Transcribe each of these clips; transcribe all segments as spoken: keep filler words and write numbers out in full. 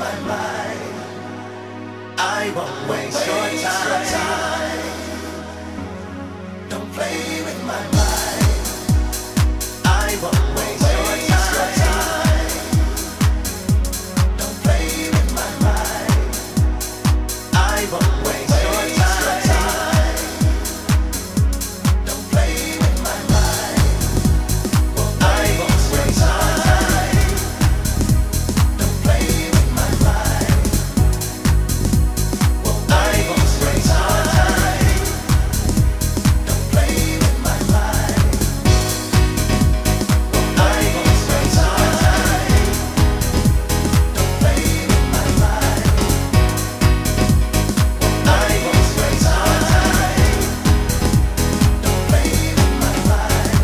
my mind. I won't waste your time. Don't play with my mind. I won't waste your time. Don't play with my mind. I won't waste your time. Don't play with my mind. I won't waste your time. Don't play with my mind. I won't waste your time. Don't play with my mind. I won't waste your time. Don't play with my mind. I won't waste your time. Don't play with my mind.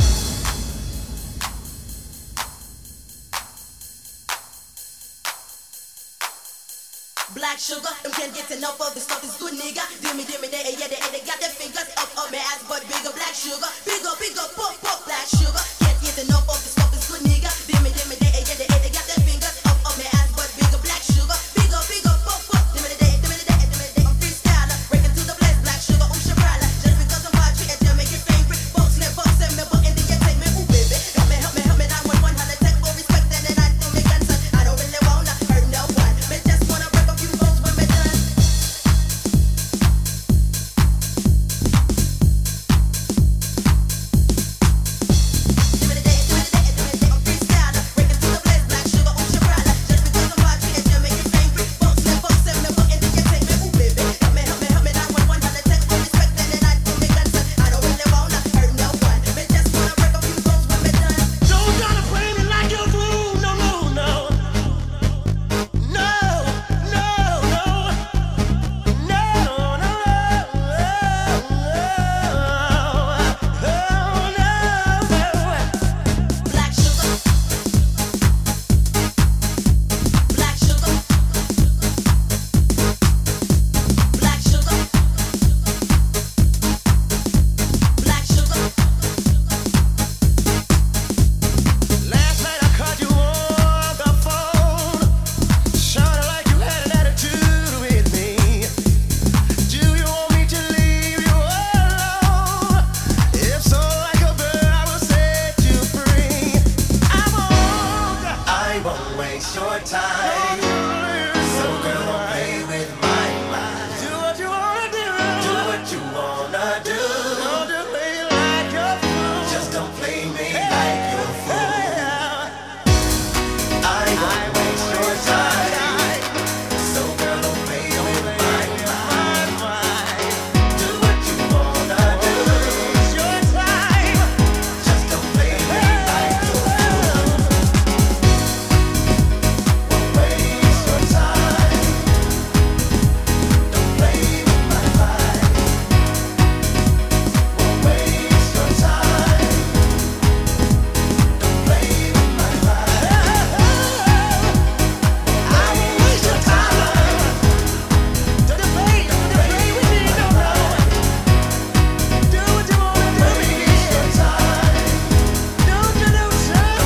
Black sugar, them can't get enough of this stuff is good, nigga. Dimmy, dimmy, they, yeah, they, they got their fingers up, up my ass, but bigger. Black sugar, bigger, bigger, pop, pop. Black sugar, can't get enough of this stuff is good, nigga. Dimmy, dimmy, they, yeah, they, they got their fingers up, up my ass, but bigger. Black sugar, bigger, bigger, pop, pop. Dimmy, they, dimmy, they, dimmy, they, I'm freestyler, breaking to the place. Black sugar, ooh, shabrala. Just because I'm watch it, and make it favorite. Folks, let folks send me, but in the entertainment, ooh, baby. Help me, help me, help me, nine one one, hundred take more respect, and then I do me concern. I don't really wanna hurt no one, but just wanna break a few bones when me done. Dimmy, they, dimmy, they, dimmy, they, I'm freestyler, breaking to the place. Black sugar, ooh, shabrala. Just because I'm watch it, and make it favorite. Folks, let folks send me, but in the entertainment, ooh, baby. Help me, help me, help me, nine one one, hundred take more respect, and then I do me concern. I don't really wanna hurt no one, but just wanna break a few bones when me done. Don't try to play me like you're through. No, no, no. No, no, no. No, no, no. Black sugar, black sugar, black sugar, black sugar. Last night I caught you on the phone, sounded like you had an attitude with me. Do you want me to leave you alone? If so, like a bird, I will set you free. I won't. I won't waste your time. So girl, don't play with my mind. Do what you wanna do. Do what you wanna do. Don't just play like you're through. Just don't play me like you're a fool. I won't waste your time. So girl, don't play with my mind. Do what you wanna do. Just don't play me like you're a fool. Won't waste your time. Don't play with my mind. Won't waste your time. Don't play with my mind. I won't waste your time. Don't you play, don't you play with me, no, no. Do what you wanna do. Waste your time. Don't you lose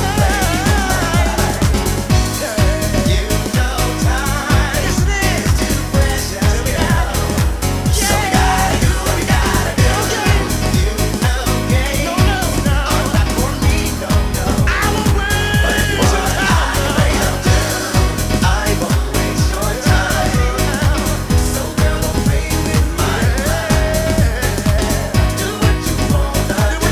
You know time is too precious, girl. So you gotta do what you gotta do. You know games are not for me, no, no. But if you want, I can wait up too. I won't waste your time. So girl, don't play with my mind. Do what you wanna do.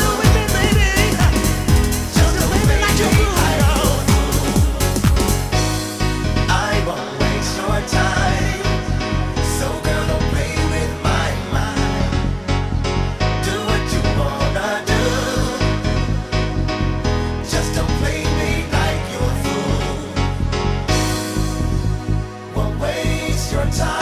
Just don't play me like you're a fool. I won't waste your time. So girl, don't play with my mind. Do what you wanna do. Just don't play me like you're a fool. Won't waste your time.